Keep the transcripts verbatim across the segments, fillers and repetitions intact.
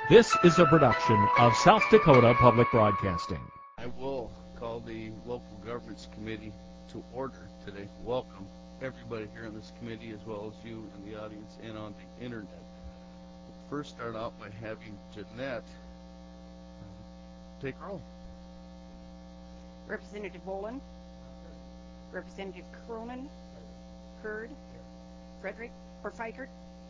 This is a production of South Dakota Public Broadcasting. I will call the Local Governments Committee to order today. Welcome everybody here on this committee, as well as you in the audience and on the internet. We'll first start out by having Jeanette take roll. Representative Boland, Representative Cronin, Kurd, Frederick, or Fikert,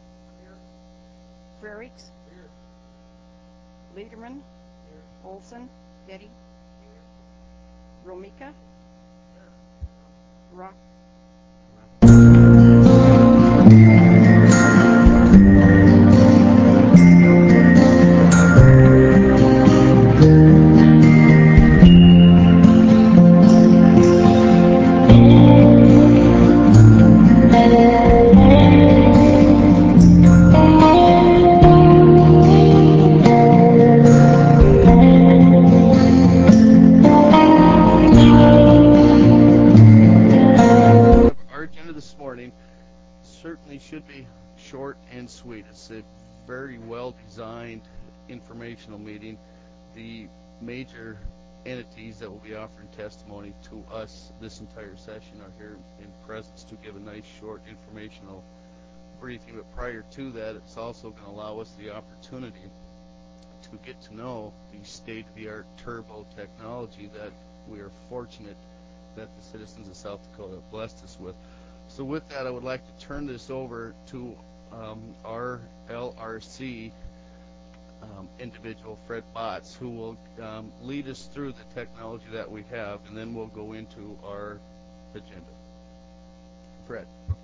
Frericks, Lederman, Olson, Betty, Romika, Rock. Certainly should be short and sweet. It's a very well designed informational meeting. The major entities that will be offering testimony to us this entire session are here in presence to give a nice short informational briefing. But prior to that, it's also going to allow us the opportunity to get to know the state-of-the-art turbo technology that we are fortunate that the citizens of South Dakota have blessed us with. So with that, I would like to turn this over to um, our L R C um, individual, Fred Botts, who will um, lead us through the technology that we have, and then we'll go into our agenda. Fred.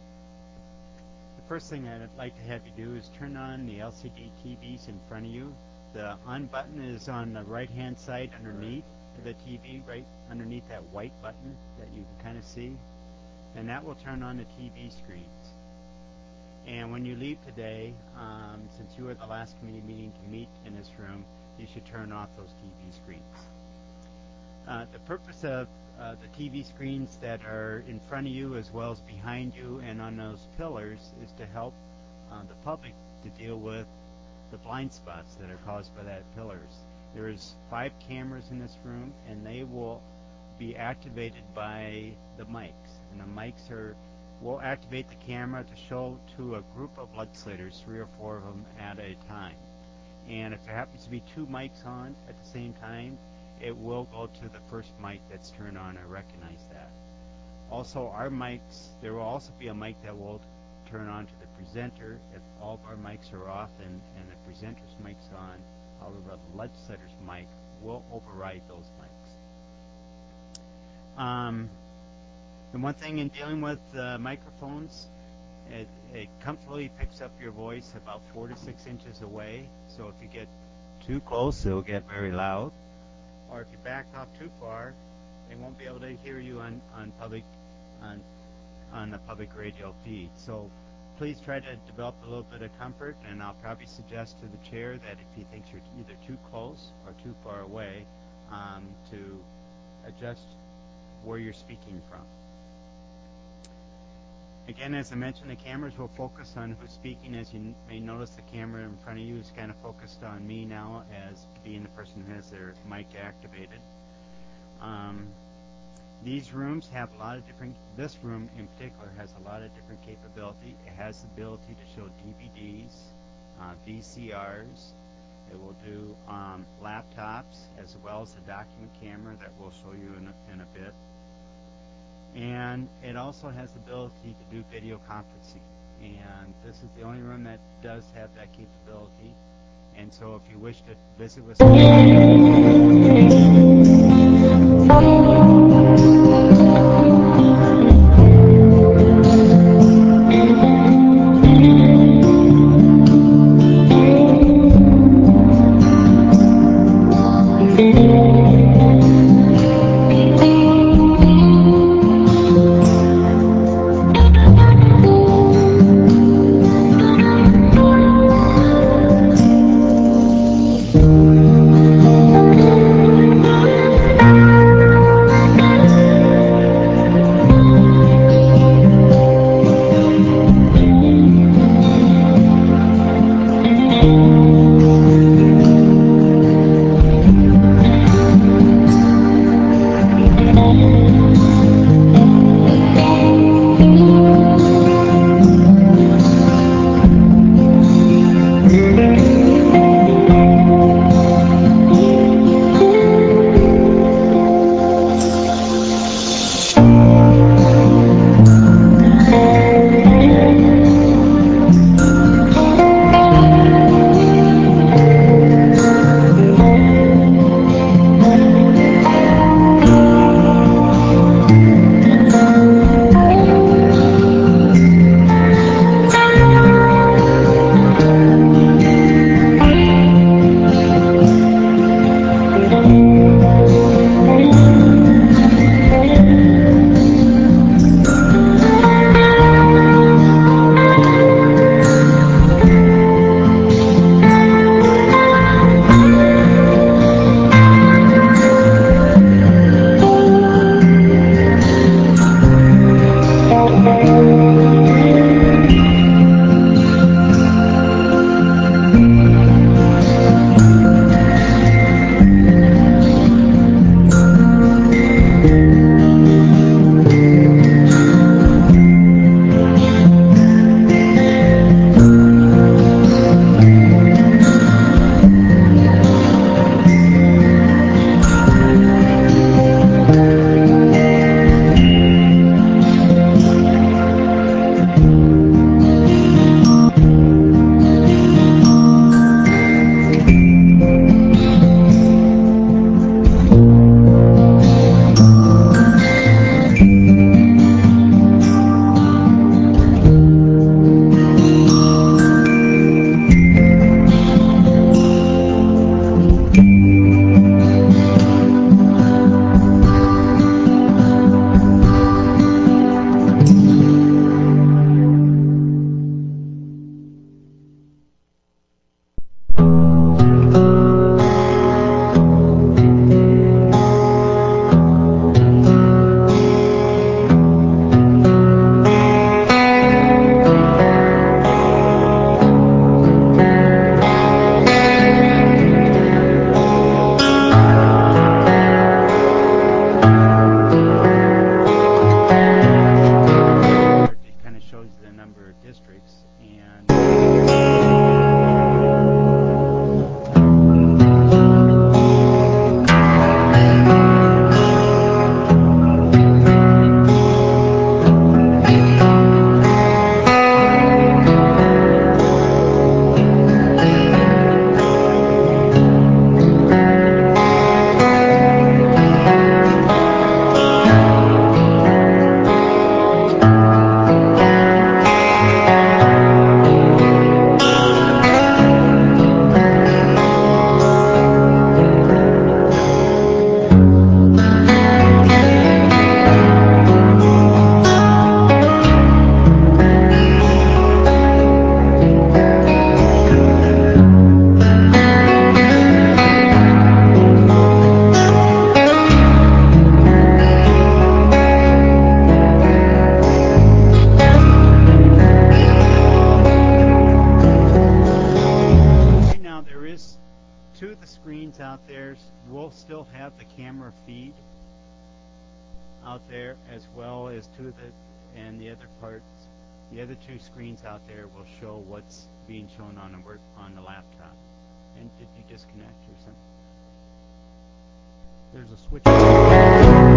The first thing I'd like to have you do is turn on the L C D T Vs in front of you. The on button is on the right-hand side underneath the T V, right underneath that white button that you can kind of see. And that will turn on the T V screens. And when you leave today, um, since you were the last committee meeting to meet in this room, you should turn off those T V screens. Uh, the purpose of uh, the T V screens that are in front of you, as well as behind you and on those pillars, is to help uh, the public to deal with the blind spots that are caused by that pillars. There's five cameras in this room, and they will be activated by the mics. And the mics are will activate the camera to show to a group of legislators, three or four of them at a time. And if there happens to be two mics on at the same time, it will go to the first mic that's turned on and recognize that. Also, our mics, there will also be a mic that will turn on to the presenter if all of our mics are off and, and the presenter's mic's on. However, the legislator's mic will override those mics. Um, The one thing in dealing with uh, microphones, it, it comfortably picks up your voice about four to six inches away. So if you get too close, it'll get very loud. Or if you back off too far, they won't be able to hear you on, on public on on the public radio feed. So please try to develop a little bit of comfort, and I'll probably suggest to the chair that if he thinks you're either too close or too far away, um, to adjust where you're speaking from. Again, as I mentioned, the cameras will focus on who's speaking. As you may notice, the camera in front of you is kind of focused on me now as being the person who has their mic activated. Um, these rooms have a lot of different, this room in particular has a lot of different capability. It has the ability to show D V Ds, uh, V C Rs. It will do um, laptops as well as the document camera that we'll show you in a, in a bit. And it also has the ability to do video conferencing. And this is the only room that does have that capability. And so if you wish to visit with two of the screens out there will still have the camera feed out there, as well as two of the, and the other parts, the other two screens out there will show what's being shown on the work on the laptop. And did you disconnect or something? There's a switch.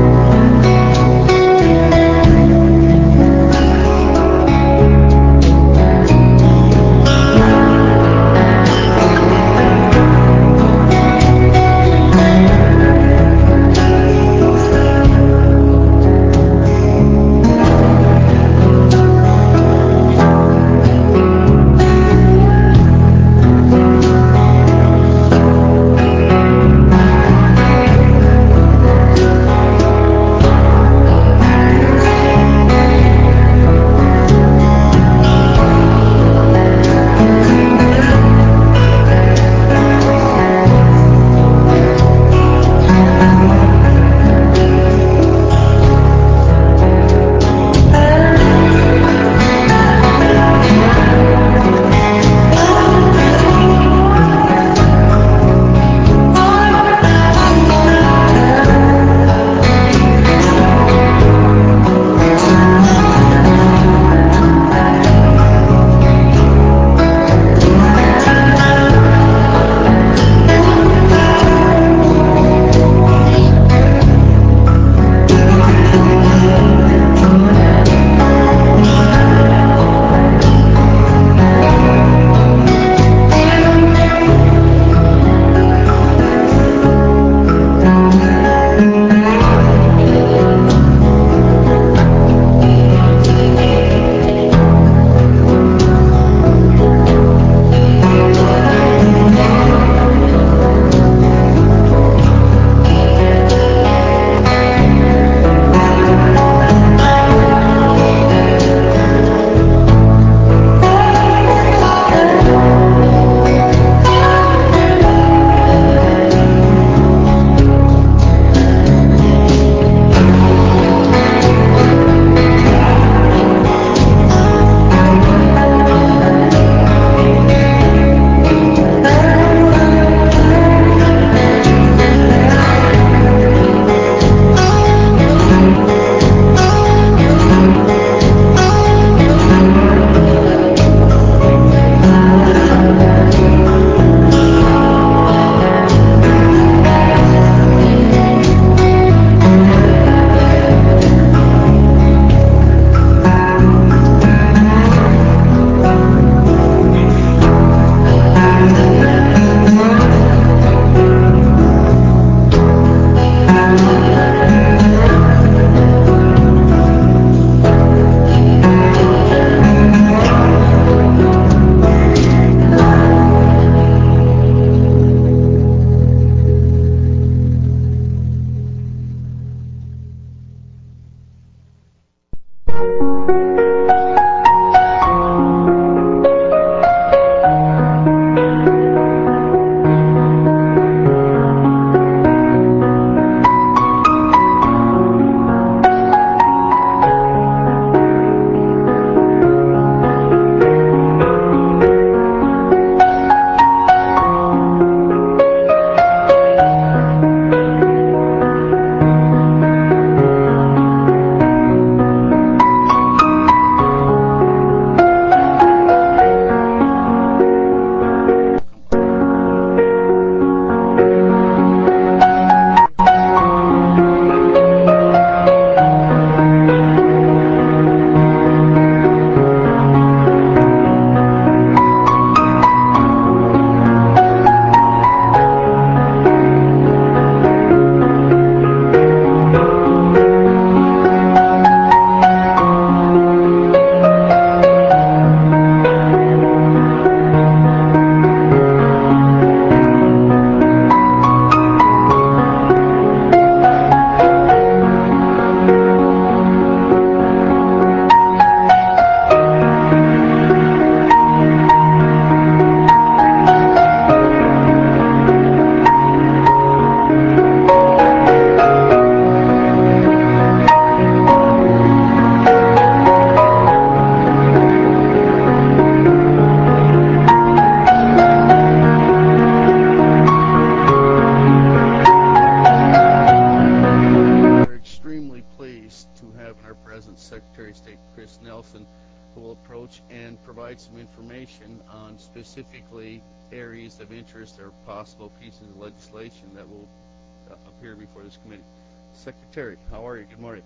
tool approach and provide some information on specifically areas of interest or possible pieces of legislation that will uh, appear before this committee. Secretary, how are you? Good morning.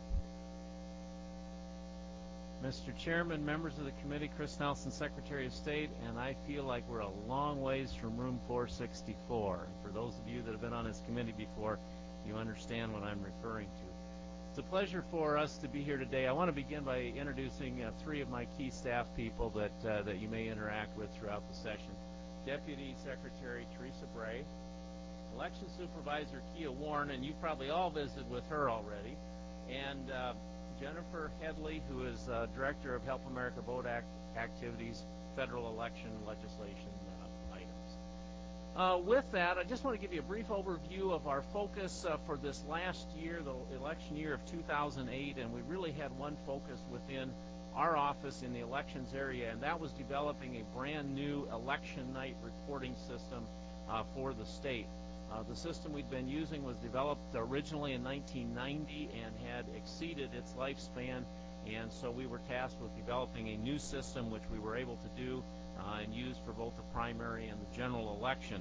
Mister Chairman, members of the committee, Chris Nelson, Secretary of State, and I feel like we're a long ways from room four sixty-four. For those of you that have been on this committee before, you understand what I'm referring to. It's a pleasure for us to be here today. I want to begin by introducing uh, three of my key staff people that uh, that you may interact with throughout the session. Deputy Secretary Teresa Bray, Election Supervisor Kia Warren, and you've probably all visited with her already, and uh, Jennifer Headley, who is uh, Director of Help America Vote Act activities, federal election legislation uh, items. Uh, with that, I just want to give you a brief overview of our focus uh, for this last year, the election year of two thousand eight, and we really had one focus within our office in the elections area, and that was developing a brand new election night reporting system uh, for the state. Uh, the system we'd been using was developed originally in nineteen ninety and had exceeded its lifespan, and so we were tasked with developing a new system which we were able to do uh, and use for both the primary and the general election.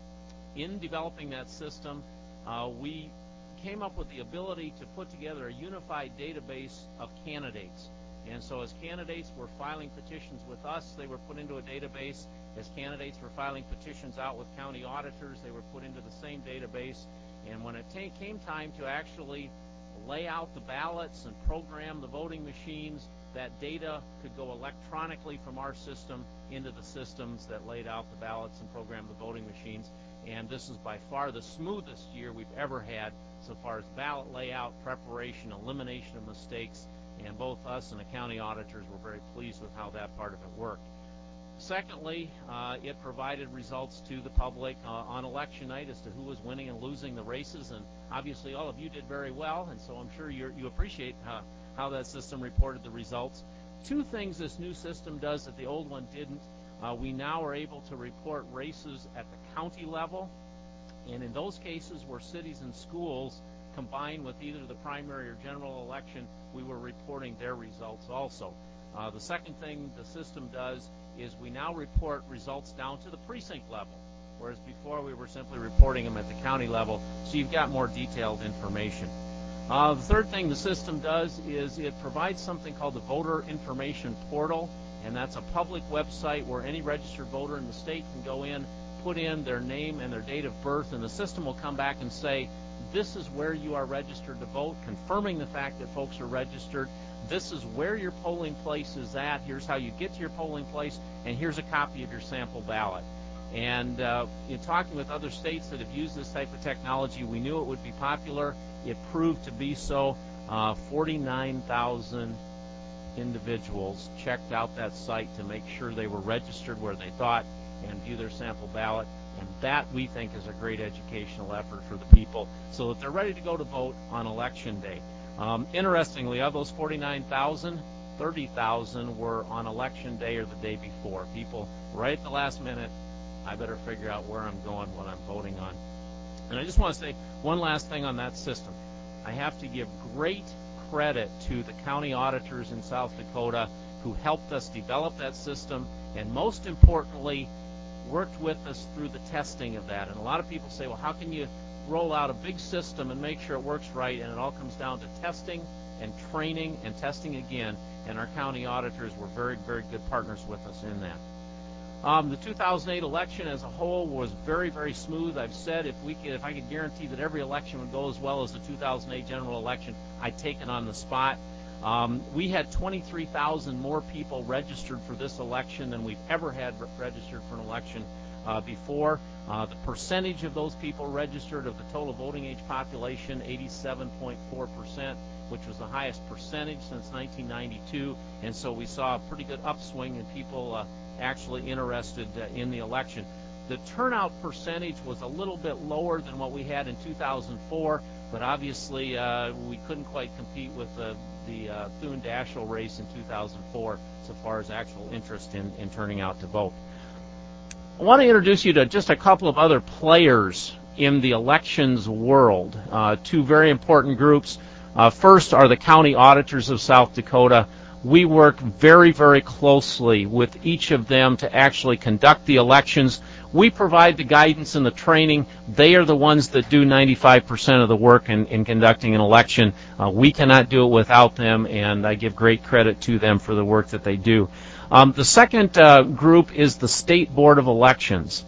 In developing that system, uh, we came up with the ability to put together a unified database of candidates. And so as candidates were filing petitions with us, they were put into a database. As candidates were filing petitions out with county auditors, they were put into the same database. And when it came time to actually lay out the ballots and program the voting machines, that data could go electronically from our system into the systems that laid out the ballots and programmed the voting machines. And this is by far the smoothest year we've ever had so far as ballot layout, preparation, elimination of mistakes, and both us and the county auditors were very pleased with how that part of it worked. Secondly, uh, it provided results to the public uh, on election night as to who was winning and losing the races, and obviously all of you did very well, and so I'm sure you're, you appreciate how, how that system reported the results. Two things this new system does that the old one didn't. Uh, we now are able to report races at the county level, and in those cases where cities and schools combined with either the primary or general election, we were reporting their results also. Uh, the second thing the system does is we now report results down to the precinct level, whereas before we were simply reporting them at the county level, so you've got more detailed information. Uh, the third thing the system does is it provides something called the Voter Information Portal, and that's a public website where any registered voter in the state can go in, put in their name and their date of birth, and the system will come back and say, this is where you are registered to vote, confirming the fact that folks are registered. This is where your polling place is at. Here's how you get to your polling place, and here's a copy of your sample ballot. And uh, in talking with other states that have used this type of technology, we knew it would be popular. It proved to be so. Uh, forty-nine thousand individuals checked out that site to make sure they were registered where they thought and view their sample ballot. And that, we think, is a great educational effort for the people so that they're ready to go to vote on Election Day. Um, interestingly, of those forty-nine thousand, thirty thousand were on Election Day or the day before. People, right at the last minute, I better figure out where I'm going, what I'm voting on. And I just want to say one last thing on that system. I have to give great credit to the county auditors in South Dakota who helped us develop that system, and most importantly, worked with us through the testing of that. And a lot of people say, well, how can you roll out a big system and make sure it works right? And it all comes down to testing and training and testing again, and our county auditors were very, very good partners with us in that. Um, the two thousand eight election as a whole was very, very smooth. I've said if we could, if I could guarantee that every election would go as well as the two thousand eight general election, I'd take it on the spot. Um, we had twenty-three thousand more people registered for this election than we've ever had re- registered for an election uh, before. Uh, the percentage of those people registered of the total voting age population, eighty-seven point four percent, which was the highest percentage since nineteen ninety-two, and so we saw a pretty good upswing in people uh, actually interested uh, in the election. The turnout percentage was a little bit lower than what we had in two thousand four, but obviously uh, we couldn't quite compete with the the uh, Thune-Daschle race in two thousand four so far as actual interest in, in turning out to vote. I want to introduce you to just a couple of other players in the elections world, uh, two very important groups. Uh, first are the county auditors of South Dakota. we work very, very closely with each of them to actually conduct the elections. We provide the guidance and the training. They are the ones that do ninety-five percent of the work in, in conducting an election. Uh, we cannot do it without them, and I give great credit to them for the work that they do. Um, the second uh, group is the State Board of Elections.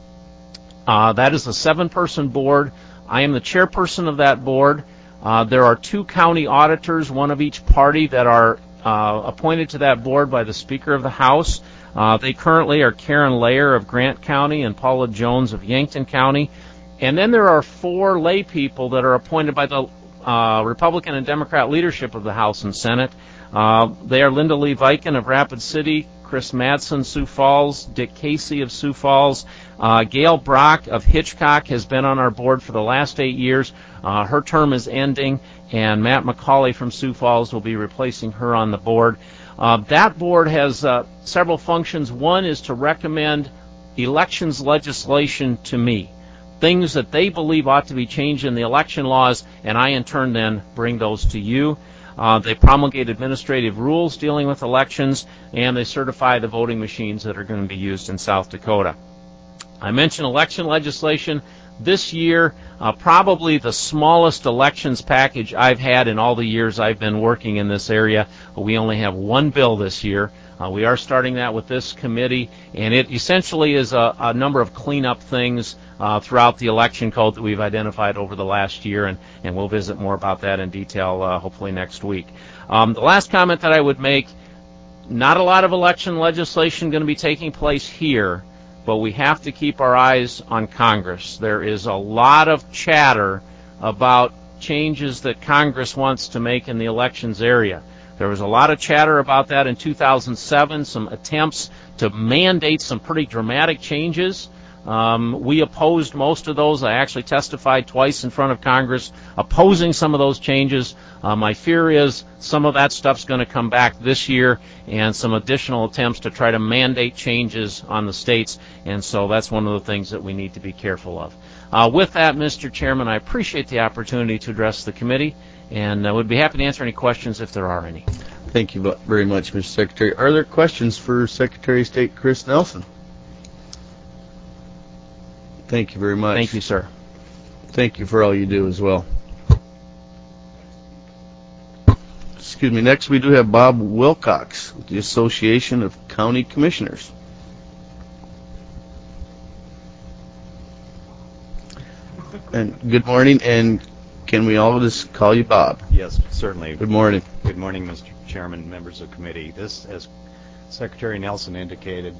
Uh, that is a seven-person board. I am the chairperson of that board. Uh, there are two county auditors, one of each party, that are uh, appointed to that board by the Speaker of the House. Uh, they currently are Karen Layer of Grant County and Paula Jones of Yankton County. And then there are four lay people that are appointed by the uh, Republican and Democrat leadership of the House and Senate. Uh, they are Linda Lee Viken of Rapid City, Chris Madsen, Sioux Falls, Dick Casey of Sioux Falls. Uh, Gail Brock of Hitchcock has been on our board for the last eight years. Uh, her term is ending, and Matt McCauley from Sioux Falls will be replacing her on the board. Uh, that board has uh, several functions. One is to recommend elections legislation to me, things that they believe ought to be changed in the election laws, and I in turn then bring those to you. Uh, they promulgate administrative rules dealing with elections, and they certify the voting machines that are going to be used in South Dakota. I mentioned election legislation. This year, uh, probably the smallest elections package I've had in all the years I've been working in this area. We only have one bill this year. Uh, we are starting that with this committee, and it essentially is a, a number of cleanup things uh, throughout the election code that we've identified over the last year, and, and we'll visit more about that in detail uh, hopefully next week. Um, the last comment that I would make, not a lot of election legislation going to be taking place here, but we have to keep our eyes on Congress. There is a lot of chatter about changes that Congress wants to make in the elections area. There was a lot of chatter about that in two thousand seven, some attempts to mandate some pretty dramatic changes. Um, we opposed most of those. I actually testified twice in front of Congress opposing some of those changes. Uh, my fear is some of that stuff's going to come back this year, and some additional attempts to try to mandate changes on the states, and so that's one of the things that we need to be careful of. Uh, with that, Mister Chairman, I appreciate the opportunity to address the committee, and I would be happy to answer any questions if there are any. Thank you very much, Mister Secretary. Are there questions for Secretary of State Chris Nelson? Thank you very much. Thank you, sir. Thank you for all you do as well. Excuse me. Next, we do have Bob Wilcox with the Association of County Commissioners. And good morning, and can we all just call you Bob? Yes, certainly. Good morning. Good morning, Mister Chairman, members of the committee. This, as Secretary Nelson indicated,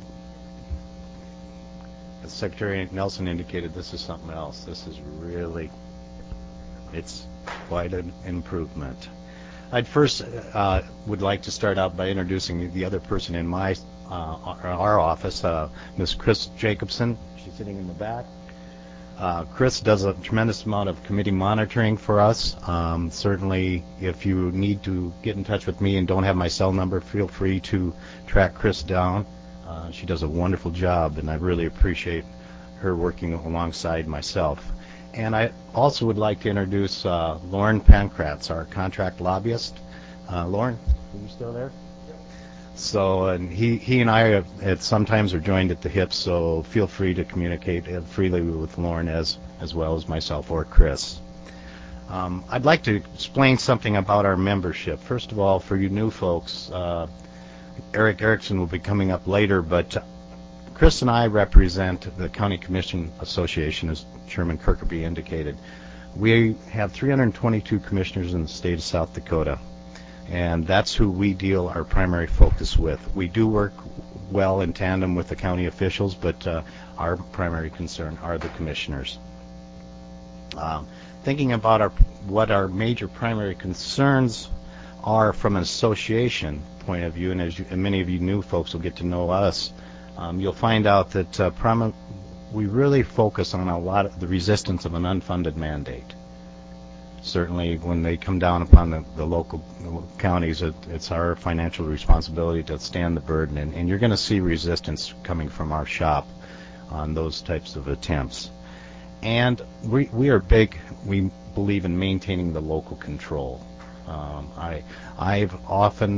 as Secretary Nelson indicated, this is something else. This is really, it's quite an improvement. I'd first uh, would like to start out by introducing the other person in my uh, our office, uh, Miz Chris Jacobson. She's sitting in the back. Uh, Chris does a tremendous amount of committee monitoring for us. Um, certainly, if you need to get in touch with me and don't have my cell number, feel free to track Chris down. Uh, she does a wonderful job, and I really appreciate her working alongside myself. And I also would like to introduce uh, Lauren Pankratz, our contract lobbyist. Uh, Lauren, are you still there? Yep. So, and he, he and I have, at sometimes are joined at the hips, so feel free to communicate freely with Lauren as, as well as myself or Chris. Um, I'd like to explain something about our membership. First of all, for you new folks, uh, Eric Erickson will be coming up later, but Chris and I represent the County Commission Association, as Chairman Kirkby indicated. We have three hundred twenty-two commissioners in the state of South Dakota, and that's who we deal our primary focus with. We do work well in tandem with the county officials, but uh, our primary concern are the commissioners. Um, thinking about our, what our major primary concerns are from an association point of view, and as you, and many of you new folks will get to know us, um, you'll find out that uh, prim- we really focus on a lot of the resistance of an unfunded mandate. Certainly, when they come down upon the, the local counties, it, it's our financial responsibility to stand the burden, and, and you're going to see resistance coming from our shop on those types of attempts. And we, we are big, we believe in maintaining the local control. Um, I, I've often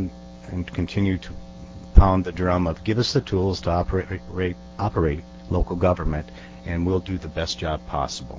and continue to pound the drum of give us the tools to operate, operate, operate local government, and we'll do the best job possible.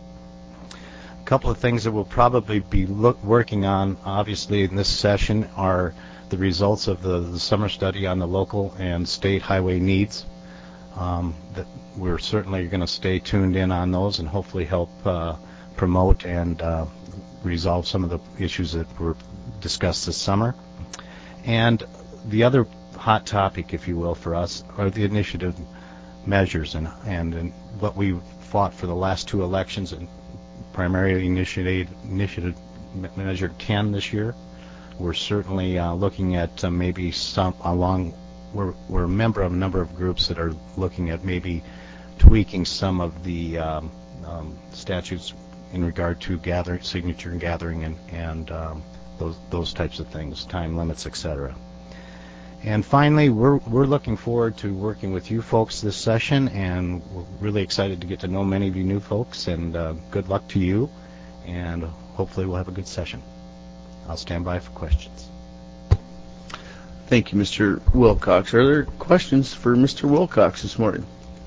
A couple of things that we'll probably be look, working on, obviously, in this session are the results of the, the summer study on the local and state highway needs. Um, that we're certainly going to stay tuned in on those and hopefully help uh, promote and uh, resolve some of the issues that were discussed this summer. And the other hot topic, if you will, for us are the initiative measures and, and, and what we fought for the last two elections, and primarily initiated initiative measure ten this year. We're certainly uh, looking at uh, maybe some along. We're, we're a member of a number of groups that are looking at maybe tweaking some of the um, um, statutes in regard to gathering, signature and gathering, and, and um, those those types of things, time limits, et cetera. And finally, we're we're looking forward to working with you folks this session, and we're really excited to get to know many of you new folks. And uh, good luck to you, and hopefully we'll have a good session. I'll stand by for questions. Thank you, Mister Wilcox. Are there questions for Mister Wilcox this morning?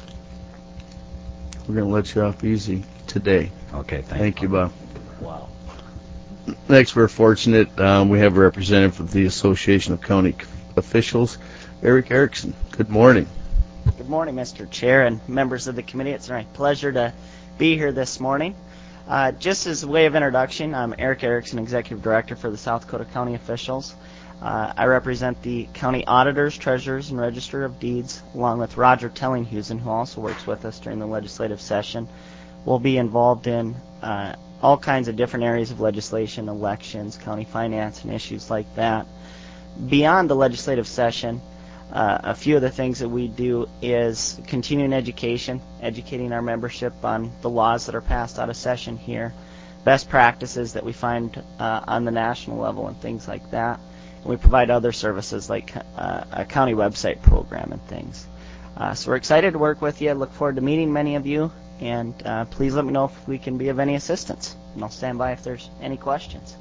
We're going to let you off easy today. Okay, thank, thank you, you, Bob. Wow. Next, we're fortunate. Um, we have a representative of the Association of County Officials, Eric Erickson. Good morning. Good morning, Mister Chair and members of the committee. It's my pleasure to be here this morning. Uh, just as a way of introduction, I'm Eric Erickson, Executive Director for the South Dakota County Officials. Uh, I represent the county auditors, treasurers, and register of deeds, along with Roger Tellinghusen, who also works with us during the legislative session. We'll be involved in uh, all kinds of different areas of legislation, elections, county finance, and issues like that. Beyond the legislative session, uh, a few of the things that we do is continuing education, educating our membership on the laws that are passed out of session here, best practices that we find uh, on the national level, and things like that. We provide other services like uh, a county website program and things. Uh, so we're excited to work with you. I look forward to meeting many of you, and uh, please let me know if we can be of any assistance. And I'll stand by if there's any questions.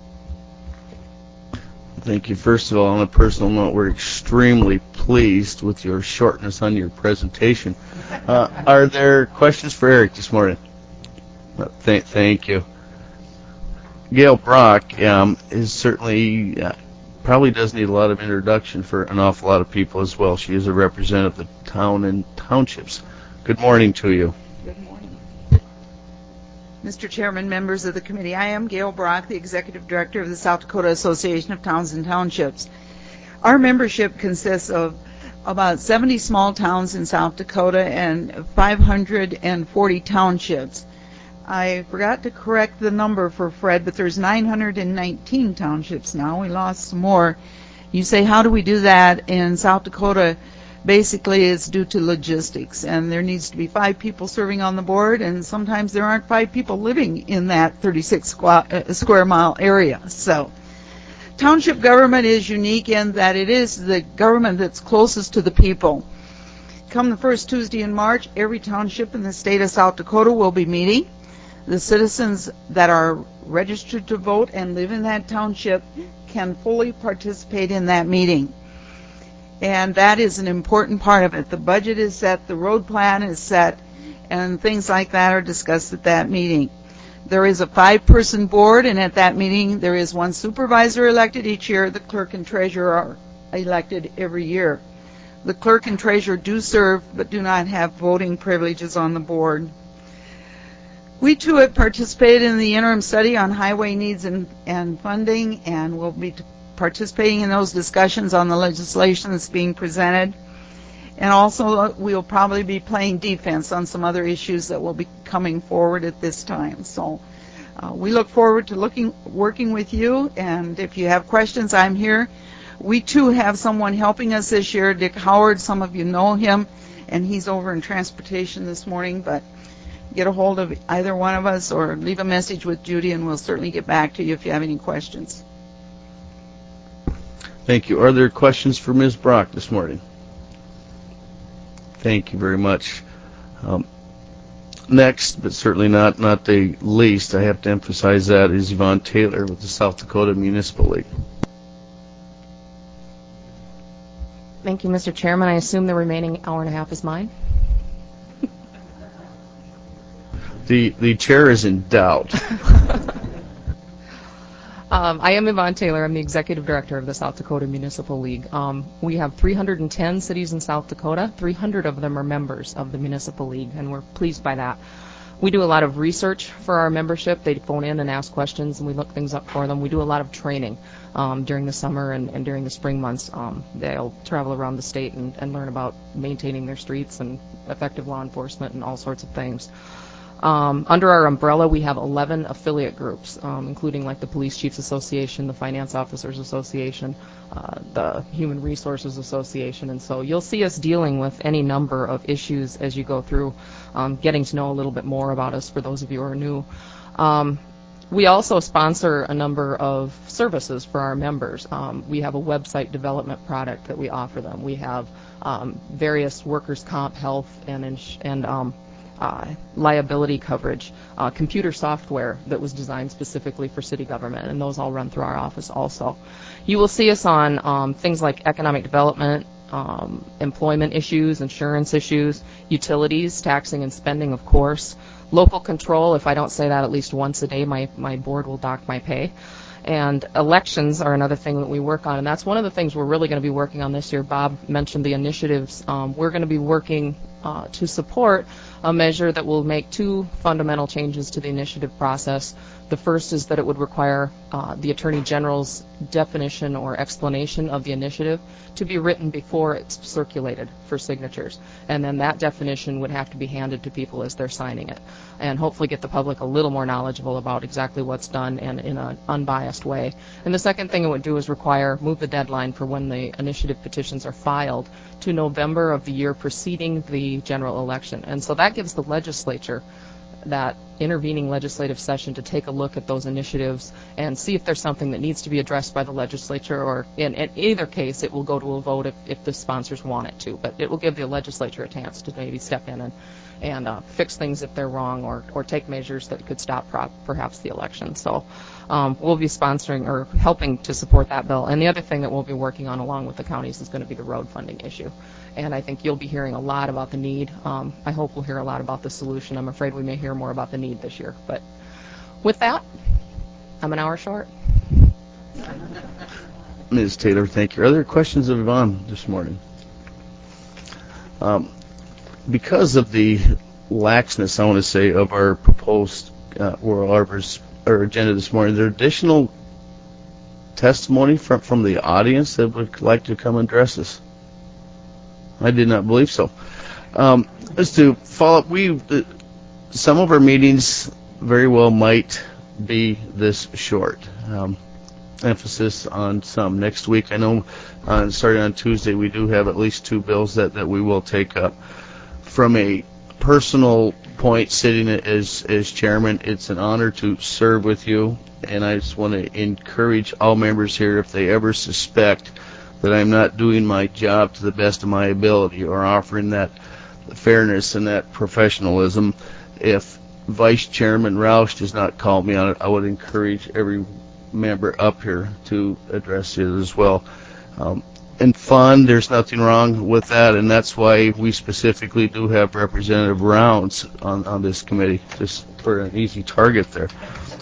Thank you. First of all, on a personal note, we're extremely pleased with your shortness on your presentation. Uh, are there questions for Eric this morning? Uh, th- thank you. Gail Brock um, is certainly... Uh, probably does need a lot of introduction for an awful lot of people as well. She is a representative of the town and townships. Good morning to you. Good morning. Mister Chairman, members of the committee, I am Gail Brock, the Executive Director of the South Dakota Association of Towns and Townships. Our membership consists of about seventy small towns in South Dakota and five hundred forty townships. I forgot to correct the number for Fred, but there's nine hundred nineteen townships now. We lost some more. You say, how do we do that? In South Dakota, basically it's due to logistics, and there needs to be five people serving on the board, and sometimes there aren't five people living in that thirty-six square mile area. So township government is unique in that it is the government that's closest to the people. Come the first Tuesday in March, every township in the state of South Dakota will be meeting. The citizens that are registered to vote and live in that township can fully participate in that meeting. And that is an important part of it. The budget is set, the road plan is set, and things like that are discussed at that meeting. There is a five-person board, and at that meeting there is one supervisor elected each year. The clerk and treasurer are elected every year. The clerk and treasurer do serve but do not have voting privileges on the board. We too have participated in the interim study on highway needs and, and funding, and we'll be participating in those discussions on the legislation that's being presented. And also we'll probably be playing defense on some other issues that will be coming forward at this time. So uh, we look forward to looking, working with you, and if you have questions, I'm here. We too have someone helping us this year, Dick Howard. Some of you know him, and he's over in transportation this morning, but get a hold of either one of us or leave a message with Judy, and we'll certainly get back to you if you have any questions. Thank you. Are there questions for Miz Brock this morning? Thank you very much. Um, next, but certainly not, not the least, I have to emphasize that, is Yvonne Taylor with the South Dakota Municipal League. Thank you, Mister Chairman. I assume the remaining hour and a half is mine. The the chair is in doubt. Um, I am Yvonne Taylor. I'm the Executive Director of the South Dakota Municipal League. Um, we have three hundred ten cities in South Dakota. three hundred of them are members of the Municipal League, and we're pleased by that. We do a lot of research for our membership. They phone in and ask questions, and we look things up for them. We do a lot of training um, during the summer and, and during the spring months. Um, they'll travel around the state and, and learn about maintaining their streets and effective law enforcement and all sorts of things. Um, under our umbrella, we have eleven affiliate groups, um, including like the Police Chiefs Association, the Finance Officers Association, uh, the Human Resources Association, and so you'll see us dealing with any number of issues as you go through, um, getting to know a little bit more about us for those of you who are new. Um, we also sponsor a number of services for our members. Um, we have a website development product that we offer them. We have um, various workers' comp, health, and ins- and um, Uh, liability coverage, uh, computer software that was designed specifically for city government, and those all run through our office also. You will see us on um, things like economic development, um, employment issues, insurance issues, utilities, taxing and spending, of course, local control. If I don't say that at least once a day, my, my board will dock my pay. And elections are another thing that we work on, and that's one of the things we're really going to be working on this year. Bob mentioned the initiatives. Um, we're going to be working uh, to support a measure that will make two fundamental changes to the initiative process. The first is that it would require uh, the Attorney General's definition or explanation of the initiative to be written before it's circulated for signatures. And then that definition would have to be handed to people as they're signing it, and hopefully get the public a little more knowledgeable about exactly what's done and in an unbiased way. And the second thing it would do is require, move the deadline for when the initiative petitions are filed to November of the year preceding the general election. And so that gives the legislature that intervening legislative session to take a look at those initiatives and see if there's something that needs to be addressed by the legislature, or in, in either case it will go to a vote if, if the sponsors want it to. But it will give the legislature a chance to maybe step in and, and uh, fix things if they're wrong, or, or take measures that could stop prop, perhaps the election. So um, we'll be sponsoring or helping to support that bill. And the other thing that we'll be working on along with the counties is going to be the road funding issue. And I think you'll be hearing a lot about the need. Um, I hope we'll hear a lot about the solution. I'm afraid we may hear more about the need this year. But with that, I'm an hour short. Miz Taylor, thank you. Are there questions of Yvonne this morning? Um, because of the laxness, I want to say, of our proposed uh, oral arbors or agenda this morning, is there additional testimony from, from the audience that would like to come and address us? I did not believe so. Um, as to follow up, we uh, some of our meetings very well might be this short. Um, emphasis on some. Next week, I know, uh, starting on Tuesday, we do have at least two bills that, that we will take up. From a personal point, sitting as as chairman, it's an honor to serve with you, and I just want to encourage all members here, if they ever suspect that I'm not doing my job to the best of my ability or offering that fairness and that professionalism, if Vice Chairman Roush does not call me on it, I would encourage every member up here to address it as well. Um, and fun, there's nothing wrong with that, and that's why we specifically do have Representative Rounds on, on this committee, just for an easy target there.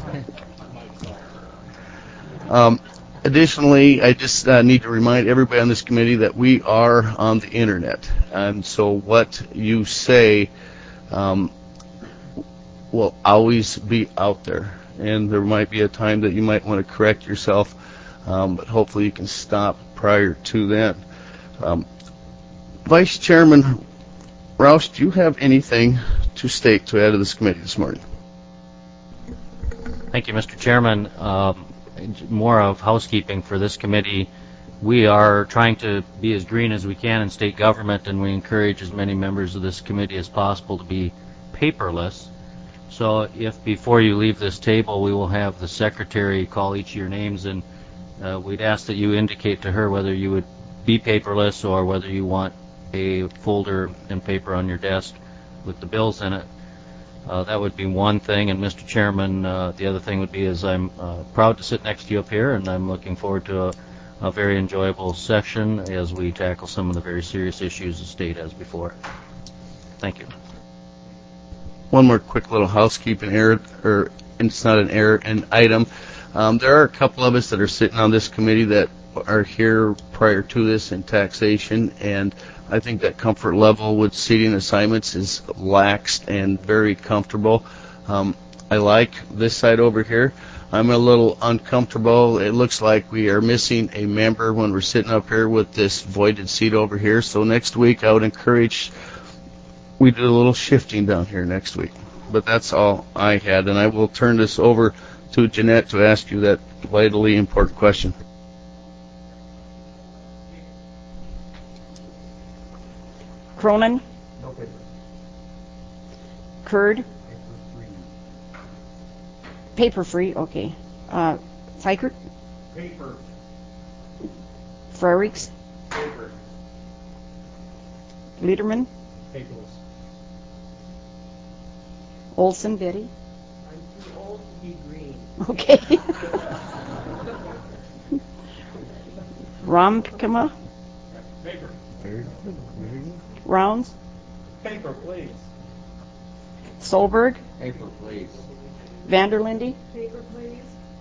Um, Additionally, I just uh, need to remind everybody on this committee that we are on the internet, and so what you say um, will always be out there, and there might be a time that you might want to correct yourself, um, but hopefully you can stop prior to then. Um, Vice Chairman Roush, do you have anything to state to add to this committee this morning? Thank you, Mister Chairman. Um, more of housekeeping for this committee. We are trying to be as green as we can in state government, and we encourage as many members of this committee as possible to be paperless. So if before you leave this table, we will have the secretary call each of your names, and uh, we'd ask that you indicate to her whether you would be paperless or whether you want a folder and paper on your desk with the bills in it. Uh, that would be one thing, and Mister Chairman, uh, the other thing would be is I'm uh, proud to sit next to you up here, and I'm looking forward to a, a very enjoyable session as we tackle some of the very serious issues the state has before. Thank you. One more quick little housekeeping error, or it's not an error, an item. Um, there are a couple of us that are sitting on this committee that are here prior to this in taxation, and I think that comfort level with seating assignments is laxed and very comfortable. Um, I like this side over here. I'm a little uncomfortable. It looks like we are missing a member when we're sitting up here with this voided seat over here. So next week I would encourage we do a little shifting down here next week. But that's all I had, and I will turn this over to Jeanette to ask you that vitally important question. Cronin? No paper. Kurd? Paper free. Paper free, okay. Uh, Fikert? Paper. Frerichs? Paper. Liederman? Paperless. Olson, Betty? I'm too old to be green. Okay. Ramkama? Paper. Rounds? Paper, please. Solberg? Paper, please. Vanderlinde? Paper, please.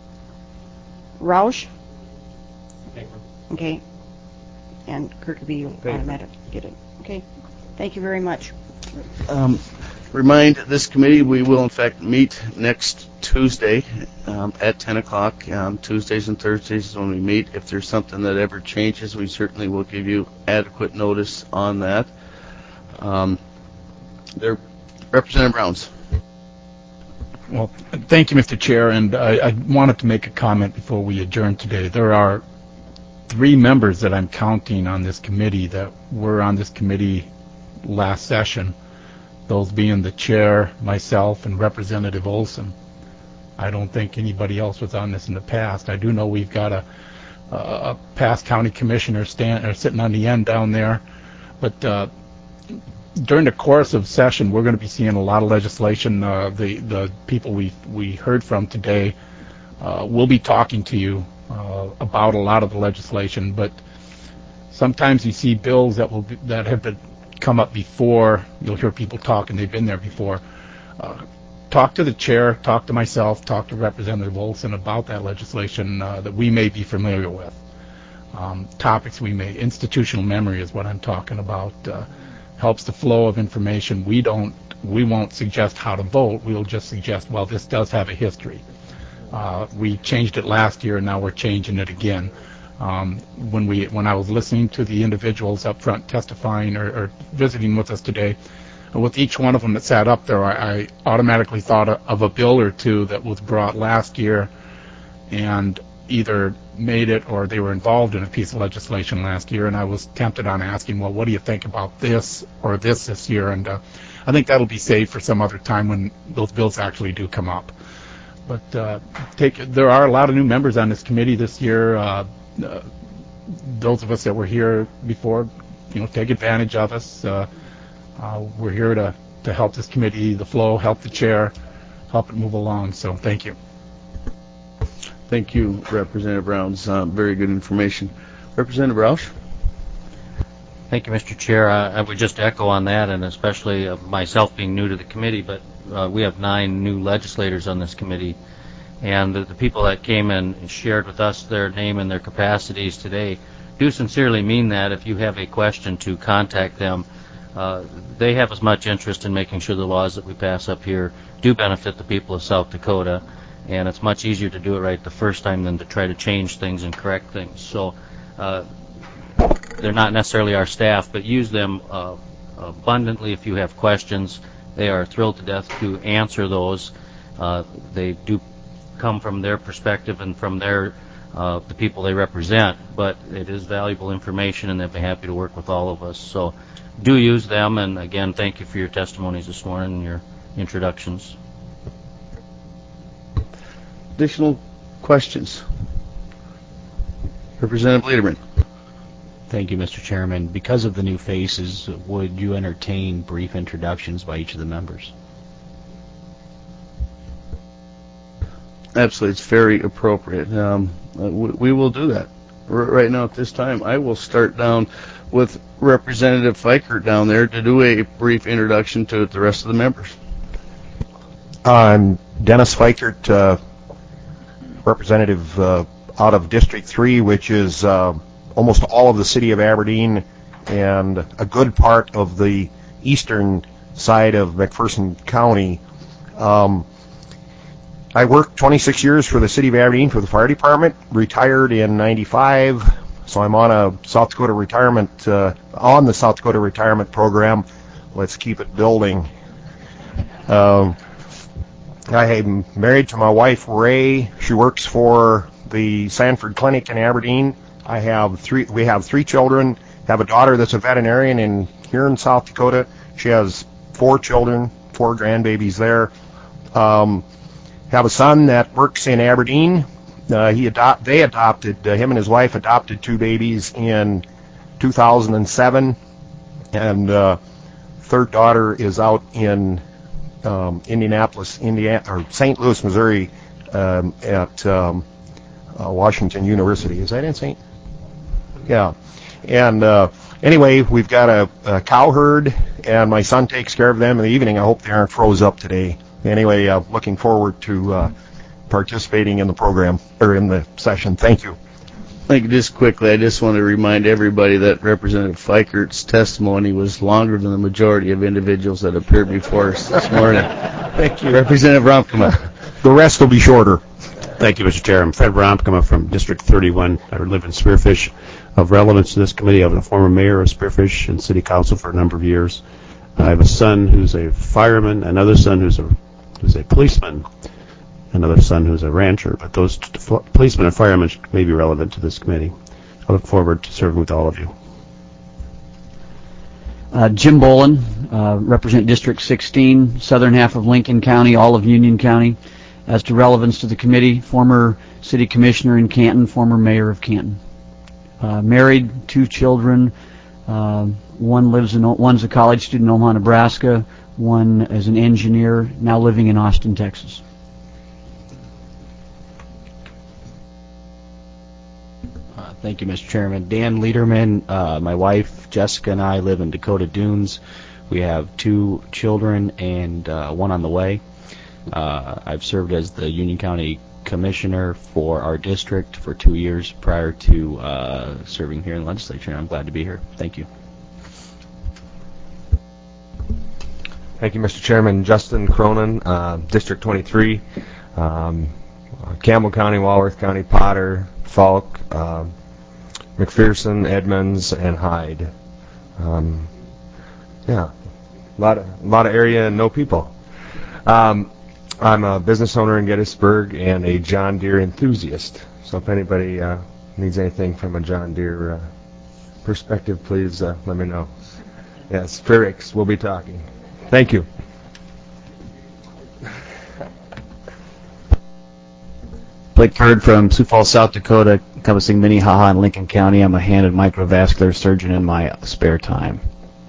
Roush? Paper. Okay. And Kirkby will automatic get it. Okay. Thank you very much. Um, remind this committee we will in fact meet next Tuesday um, at ten o'clock. Um, Tuesdays and Thursdays is when we meet. If there's something that ever changes, we certainly will give you adequate notice on that. Um, there, Representative Browns. Well, thank you, Mister Chair, and I, I wanted to make a comment before we adjourn today. There are three members that I'm counting on this committee that were on this committee last session, those being the chair, myself, and Representative Olson. I don't think anybody else was on this in the past. I do know we've got a, a past county commissioner stand, or sitting on the end down there, but uh, during the course of session, we're going to be seeing a lot of legislation. Uh, the the people we we heard from today uh, will be talking to you uh, about a lot of the legislation. But sometimes you see bills that will be, that have been, come up before. You'll hear people talking. They've been there before. Uh, talk to the chair. Talk to myself. Talk to Representative Olson about that legislation uh, that we may be familiar with. Um, topics we may. Institutional memory is what I'm talking about. Uh, helps the flow of information. We don't, we won't suggest how to vote. We'll just suggest, well, this does have a history. Uh, we changed it last year, and now we're changing it again. Um, when we, when I was listening to the individuals up front testifying or, or visiting with us today, with each one of them that sat up there, I, I automatically thought of a bill or two that was brought last year and either made it or they were involved in a piece of legislation last year, and I was tempted on asking, well, what do you think about this or this this year? And uh, I think that'll be saved for some other time when those bills actually do come up. But uh, take there are a lot of new members on this committee this year. Uh, uh, those of us that were here before, you know, take advantage of us. Uh, uh, we're here to, to help this committee, the flow, help the chair, help it move along. So thank you. Thank you, Representative Browns. Uh, very good information. Representative Roush? Thank you, Mister Chair. I, I would just echo on that, and especially uh, myself being new to the committee, but uh, we have nine new legislators on this committee, and the, the people that came in and shared with us their name and their capacities today do sincerely mean that. If you have a question, to contact them. Uh, they have as much interest in making sure the laws that we pass up here do benefit the people of South Dakota, and it's much easier to do it right the first time than to try to change things and correct things. So uh, they're not necessarily our staff, but use them uh, abundantly if you have questions. They are thrilled to death to answer those. Uh, they do come from their perspective and from their uh, the people they represent, but it is valuable information, and they'll be happy to work with all of us. So do use them, and again, thank you for your testimonies this morning and your introductions. Additional questions? Representative Liederman. Thank you, Mister Chairman. Because of the new faces, would you entertain brief introductions by each of the members? Absolutely. It's very appropriate. Um, we, we will do that. r- right now at this time. I will start down with Representative Fikert down there to do a brief introduction to the rest of the members. I'm Dennis Fikert, uh, representative uh, out of District three, which is uh, almost all of the city of Aberdeen and a good part of the eastern side of McPherson County. Um, I worked twenty-six years for the city of Aberdeen for the fire department, retired in ninety-five, so I'm on a South Dakota retirement, uh, on the South Dakota retirement program. Let's keep it building. Um, I am married to my wife, Ray. She works for the Sanford Clinic in Aberdeen. I have three, we have three children, have a daughter that's a veterinarian in here in South Dakota. She has four children, four grandbabies there. Um, have a son that works in Aberdeen. Uh, he adopt, they adopted, uh, him and his wife adopted two babies in two thousand seven. And, uh, third daughter is out in, um, Indianapolis, Indiana, or Saint Louis, Missouri, um, at, um, uh, Washington University. Is that in Saint? Yeah. And, uh, anyway, we've got a, a cow herd, and my son takes care of them in the evening. I hope they aren't froze up today. Anyway, uh, looking forward to uh, participating in the program, or in the session. Thank you. Thank you. Just quickly, I just want to remind everybody that Representative Fikert's testimony was longer than the majority of individuals that appeared before us this morning. Thank you. Representative Romkema. The rest will be shorter. Thank you, Mister Chair. I'm Fred Romkema from District thirty-one. I live in Spearfish. Of relevance to this committee, I was a former mayor of Spearfish and city council for a number of years. I have a son who's a fireman, another son who's a who's a policeman, another son who's a rancher. But those t- f- policemen and firemen may be relevant to this committee. I look forward to serving with all of you. Uh, Jim Bolin, uh, represent District sixteen, southern half of Lincoln County, all of Union County. As to relevance to the committee, former city commissioner in Canton, former mayor of Canton. Uh, married, two children. Uh, one lives in, one's a college student in Omaha, Nebraska. One is an engineer, now living in Austin, Texas. Uh, thank you, Mister Chairman. Dan Lederman, uh, my wife Jessica and I live in Dakota Dunes. We have two children and uh, one on the way. Uh, I've served as the Union County Commissioner for our district for two years prior to uh, serving here in the legislature, and I'm glad to be here. Thank you. Thank you, Mister Chairman. Justin Cronin, uh, District twenty-three, um, Campbell County, Walworth County, Potter, Falk, uh, McPherson, Edmonds, and Hyde. Um, yeah, a lot of, a lot of area and no people. Um, I'm a business owner in Gettysburg and a John Deere enthusiast. So if anybody uh, needs anything from a John Deere uh, perspective, please uh, let me know. Yes, Frericks, we'll be talking. Thank you. Blake Curd from Sioux Falls, South Dakota, encompassing Minnehaha and Lincoln County. I'm a hand and microvascular surgeon in my spare time.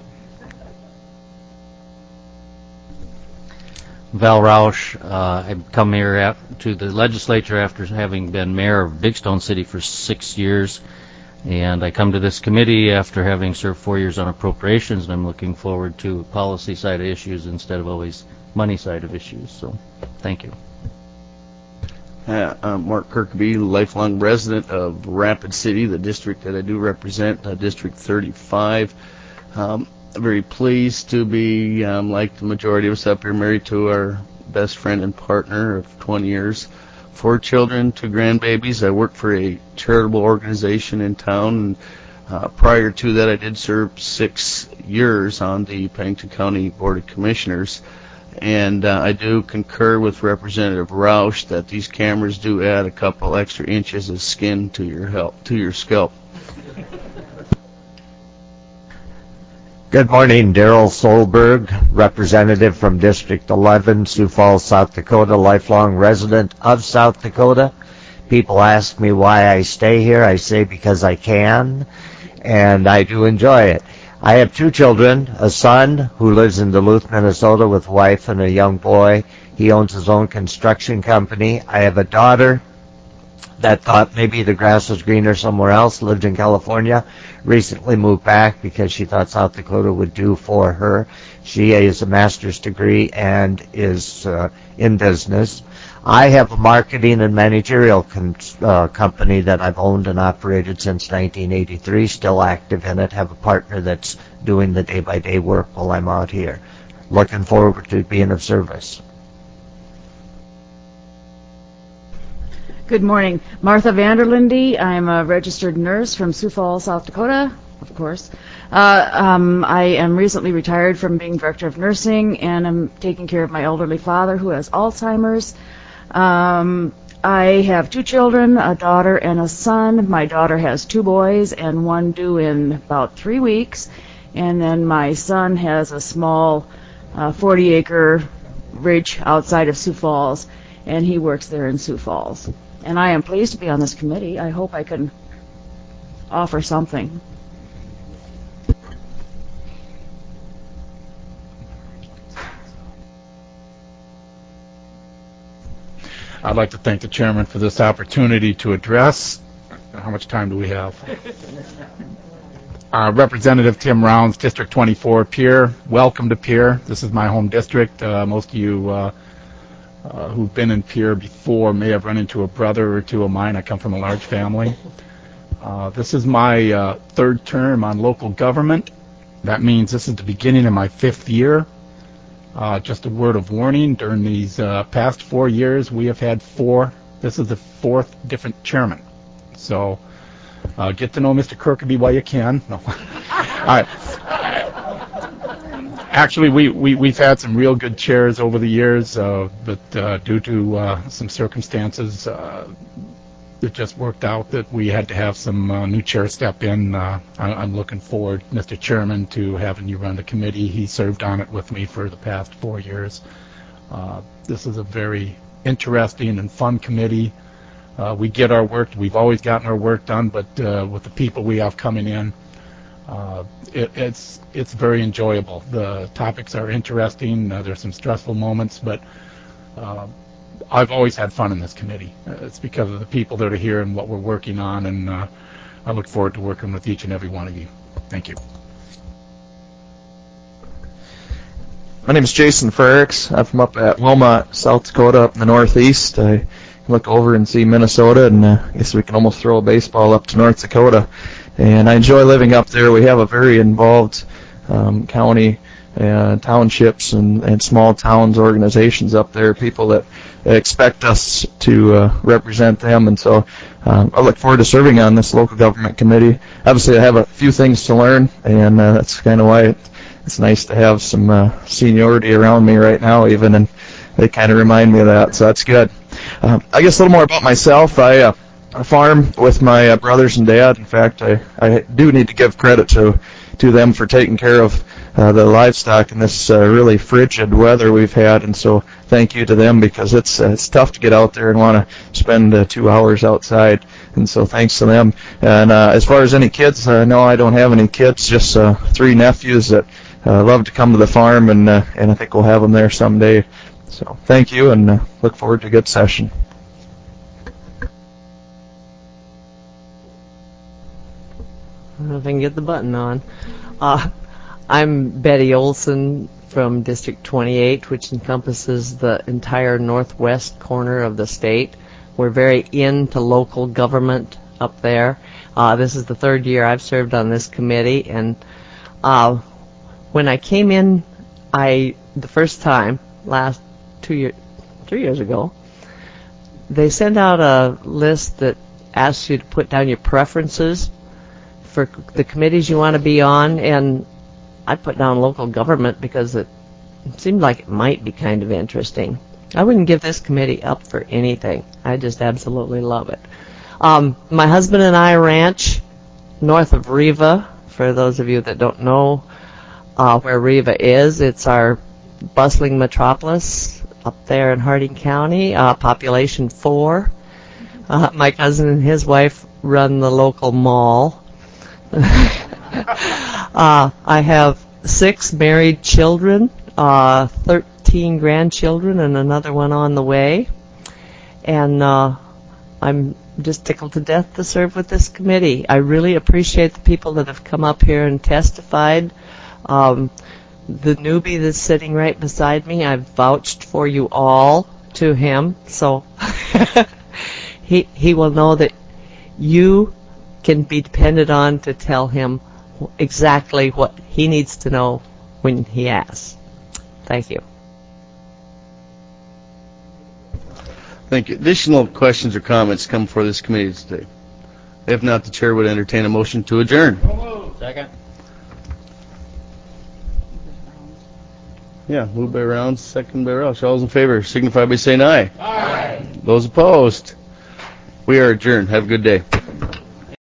Val Roush. Uh, I've come here af- to the legislature after having been mayor of Big Stone City for six years. And I come to this committee after having served four years on appropriations, and I'm looking forward to policy side of issues instead of always money side of issues. So, thank you. Uh, I'm Mark Kirkby, lifelong resident of Rapid City, the district that I do represent, uh, District thirty-five. Um, very pleased to be, um, like the majority of us up here, married to our best friend and partner of twenty years. Four children, two grandbabies. I work for a charitable organization in town. And, uh, prior to that, I did serve six years on the Pennington County Board of Commissioners. And uh, I do concur with Representative Roush that these cameras do add a couple extra inches of skin to your help, to your scalp. Good morning, Daryl Solberg, representative from District eleven, Sioux Falls, South Dakota, lifelong resident of South Dakota. People ask me why I stay here. I say because I can, and I do enjoy it. I have two children, a son who lives in Duluth, Minnesota with a wife and a young boy. He owns his own construction company. I have a daughter that thought maybe the grass was greener somewhere else, lived in California, recently moved back because she thought South Dakota would do for her. She has a master's degree and is uh, in business. I have a marketing and managerial com- uh, company that I've owned and operated since nineteen eighty-three, still active in it, have a partner that's doing the day-by-day work while I'm out here. Looking forward to being of service. Good morning. Martha Vanderlinde. I'm a registered nurse from Sioux Falls, South Dakota, of course. Uh, um, I am recently retired from being director of nursing, and I'm taking care of my elderly father who has Alzheimer's. Um, I have two children, a daughter and a son. My daughter has two boys and one due in about three weeks. And then my son has a small uh, forty acre ridge outside of Sioux Falls, and he works there in Sioux Falls. And I am pleased to be on this committee. I hope I can offer something. I'd like to thank the chairman for this opportunity to address. How much time do we have? Uh, Representative Tim Rounds, District twenty-four, Pierre. Welcome to Pierre. This is my home district. Uh, most of you uh, uh, who've been in Pierre before may have run into a brother or two of mine. I come from a large family. Uh, this is my uh, third term on local government. That means this is the beginning of my fifth year. Uh, just a word of warning, during these uh, past four years, we have had four, this is the fourth different chairman. So uh, get to know Mister Kirkaby while you can. No. All right. Actually, we, we, we've had some real good chairs over the years, uh, but uh, due to uh, some circumstances, uh, it just worked out that we had to have some uh, new chairs step in. Uh, I, I'm looking forward, Mister Chairman, to having you run the committee. He served on it with me for the past four years. Uh, this is a very interesting and fun committee. Uh, we get our work. We've always gotten our work done, but uh, with the people we have coming in, uh, it, it's it's very enjoyable. The topics are interesting. Uh, there's some stressful moments, but uh, I've always had fun in this committee. Uh, it's because of the people that are here and what we're working on, and uh, I look forward to working with each and every one of you. Thank you. My name is Jason Frericks. I'm from up at Wilmot, South Dakota, up in the northeast. I look over and see Minnesota, and uh, I guess we can almost throw a baseball up to North Dakota. And I enjoy living up there. We have a very involved um, county, uh, townships, and, and small towns organizations up there, people that expect us to uh, represent them. And so um, I look forward to serving on this local government committee. Obviously, I have a few things to learn, and uh, that's kind of why it, it's nice to have some uh, seniority around me right now, even, and they kind of remind me of that, so that's good. Um, I guess a little more about myself. I, uh, I farm with my uh, brothers and dad. In fact, I, I do need to give credit to to them for taking care of uh, the livestock in this uh, really frigid weather we've had, and so thank you to them, because it's uh, it's tough to get out there and want to spend uh, two hours outside, and so thanks to them. And uh, as far as any kids, uh, no, I don't have any kids, just uh, three nephews that uh, love to come to the farm, and uh, and I think we'll have them there someday. So thank you, and uh, look forward to a good session. I don't know if I can get the button on. Uh, I'm Betty Olson from District twenty-eight, which encompasses the entire northwest corner of the state. We're very into local government up there. Uh, this is the third year I've served on this committee, and uh, when I came in, I the first time last two years, three years ago, they sent out a list that asks you to put down your preferences for the committees you want to be on, and I put down local government because it seemed like it might be kind of interesting. I wouldn't give this committee up for anything. I just absolutely love it. Um, my husband and I ranch north of Riva. For those of you that don't know uh, where Riva is, it's our bustling metropolis up there in Harding County, uh, population four. Uh, my cousin and his wife run the local mall. uh, I have six married children, uh, thirteen grandchildren, and another one on the way. And uh, I'm just tickled to death to serve with this committee. I really appreciate the people that have come up here and testified. Um, the newbie that's sitting right beside me, I've vouched for you all to him, so he he will know that you can be depended on to tell him exactly what he needs to know when he asks. Thank you. Thank you. Additional questions or comments come before this committee today? If not, the chair would entertain a motion to adjourn. Second. Yeah, moved by Rounds, second by Roush. All those in favor signify by saying aye. Aye. Those opposed, we are adjourned. Have a good day.